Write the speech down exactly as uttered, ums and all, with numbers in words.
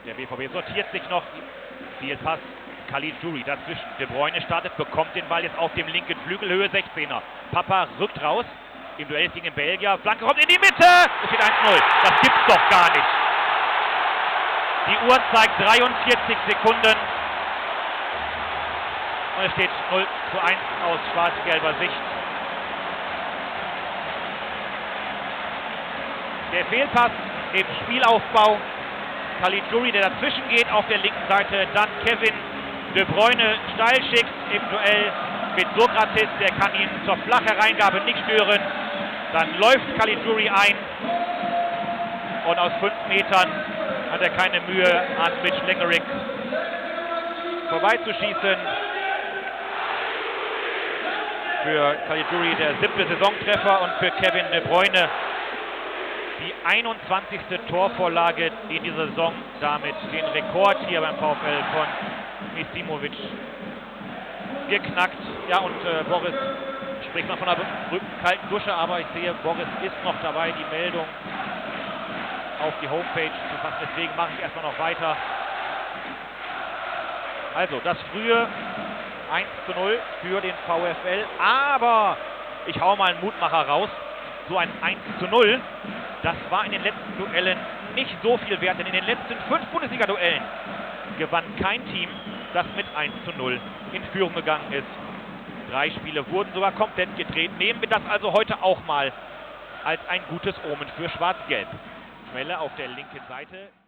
Der B V B sortiert sich noch. Zielpass. Caligiuri dazwischen. De Bruyne startet, bekommt den Ball jetzt auf dem linken Flügel, Höhe sechzehner. Papa rückt raus. Im Duell gegen den Belgier. Flanke kommt in die Mitte. Es steht eins null. Das gibt's doch gar nicht. Die Uhr zeigt dreiundvierzig Sekunden. Und es steht null zu eins aus schwarz-gelber Sicht. Der Fehlpass im Spielaufbau. Caligiuri, der dazwischen geht auf der linken Seite. Dann Kevin De Bruyne steil schickt im Duell mit Sokratis. Der kann ihn zur flachen Reingabe nicht stören. Dann läuft Caligiuri ein. Und aus fünf Metern hat er keine Mühe, an Mitch Langerick vorbeizuschießen. Für Caligiuri der siebte Saisontreffer und für Kevin De Bruyne die einundzwanzigste Torvorlage in dieser Saison, damit den Rekord hier beim VfL von Misimovic geknackt. Ja, und äh, Boris spricht noch von einer berühmten kalten Dusche, aber ich sehe, Boris ist noch dabei, die Meldung auf die Homepage zu fassen. Deswegen mache ich erstmal noch weiter. Also, das frühe eins zu null für den VfL, aber ich hau mal einen Mutmacher raus. So ein eins zu null, das war in den letzten Duellen nicht so viel wert, denn in den letzten fünf Bundesliga-Duellen gewann kein Team, das mit eins zu null in Führung gegangen ist. Drei Spiele wurden sogar komplett gedreht. Nehmen wir das also heute auch mal als ein gutes Omen für Schwarz-Gelb. Schwelle auf der linken Seite.